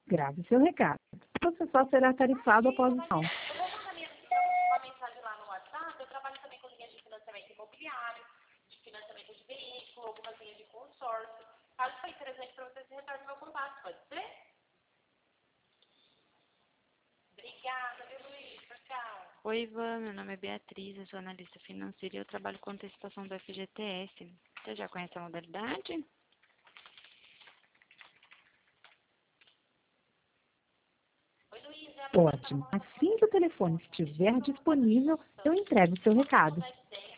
Grave seu recado. Você só será tarifado após o som. Eu vou mandar uma mensagem lá no WhatsApp. Eu trabalho também com linhas de financiamento imobiliário, de financiamento de veículo, algumas linhas de consórcio. Caso for interessante para você, você retorne meu contato, pode ser? Obrigada, viu, Luiz? Tchau. Oi, Ivan, meu nome é Beatriz, eu sou analista financeira e eu trabalho com antecipação do FGTS. Você já conhece a modalidade? Oi, Luiz. Ótimo. Assim que o telefone estiver disponível, eu entrego o seu recado.